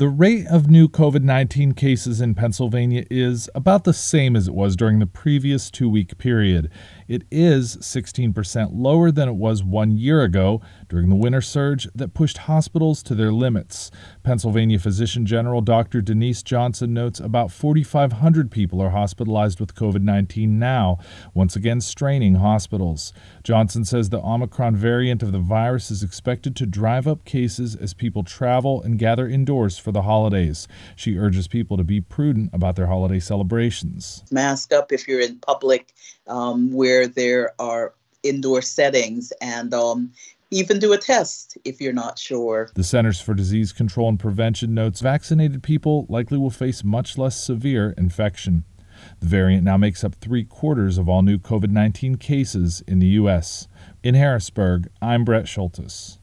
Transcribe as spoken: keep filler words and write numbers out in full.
The rate of new COVID nineteen cases in Pennsylvania is about the same as it was during the previous two-week period. It is sixteen percent lower than it was one year ago during the winter surge that pushed hospitals to their limits. Pennsylvania Physician General Doctor Denise Johnson notes about forty-five hundred people are hospitalized with COVID nineteen now, once again straining hospitals. Johnson says the Omicron variant of the virus is expected to drive up cases as people travel and gather indoors for the holidays. She urges people to be prudent about their holiday celebrations. Mask up if you're in public um, where there are indoor settings, and um, even do a test if you're not sure. The Centers for Disease Control and Prevention notes vaccinated people likely will face much less severe infection. The variant now makes up three quarters of all new COVID nineteen cases in the U S. In Harrisburg, I'm Brett Schultes.